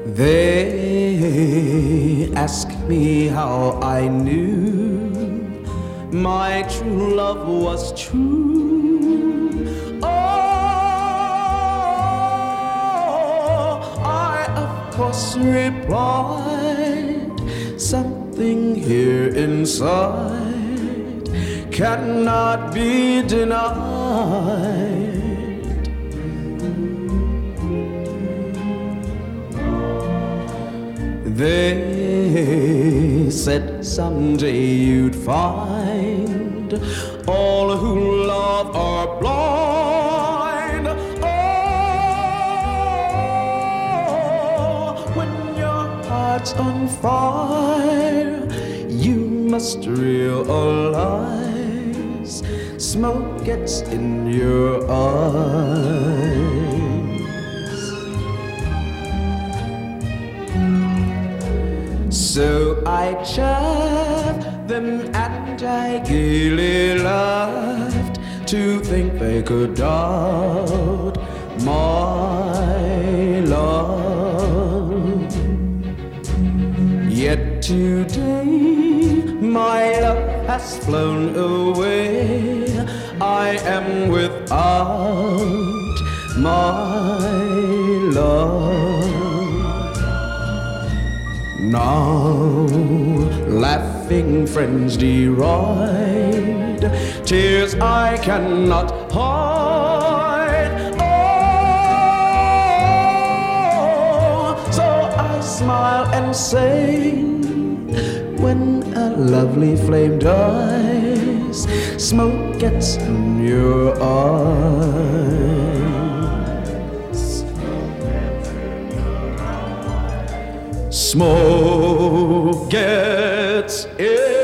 They ask me how I knew my true love was true. Oh, I of course replied, something here inside cannot be denied. They said someday you'd find all who love are blind. Oh, when your heart's on fire, you must realize smoke gets in your eyes. So I chaffed them and I gaily laughed to think they could doubt my love. Yet today my love has flown away. I am without my love. Now laughing friends deride tears I cannot hide. Oh, so I smile and say, when a lovely flame dies, smoke gets in your eyes. Smoke gets in